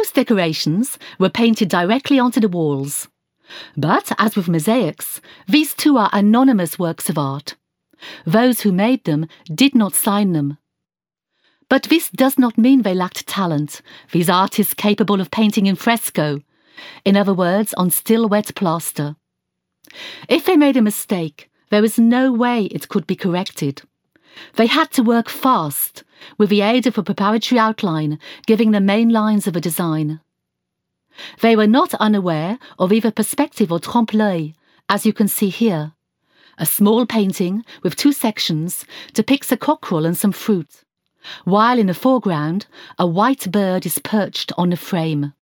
Most decorations were painted directly onto the walls. But, as with mosaics, these too are anonymous works of art. Those who made them did not sign them. But this does not mean they lacked talent, these artists capable of painting in fresco, in other words, on still wet plaster. If they made a mistake, there was no way it could be corrected. They had to work fast, with the aid of a preparatory outline giving the main lines of a design. They were not unaware of either perspective or trompe-l'œil, as you can see here. A small painting with two sections depicts a cockerel and some fruit, while in the foreground a white bird is perched on a frame.